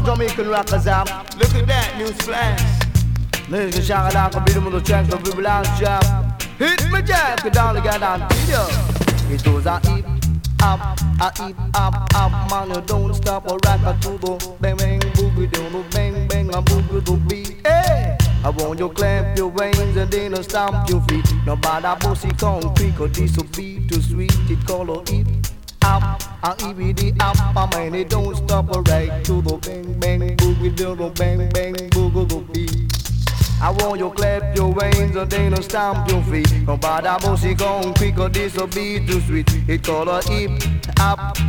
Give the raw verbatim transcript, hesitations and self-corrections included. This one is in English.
Jamaican rockers out. Look at that, news flash. Ladies and shout out the rhythm of the tracks of people out jam. Hit me jack, the down get on video. It goes a hip up, a hip up, up, man you don't stop or rock a tubo. Bang bang boogie down, bang bang a boogie to beat. Hey, I want you clap your wings and then you stomp your feet. Nobody bossy concrete, cause this will be too sweet. It call a hip up, a hip up, a man it don't stop or right to the bang bang boogie down, bang bang boogie to beat. I want you clap your wings and then you stamp your feet. Nobody bossy concrete, cause this will be too sweet. It call a hip up.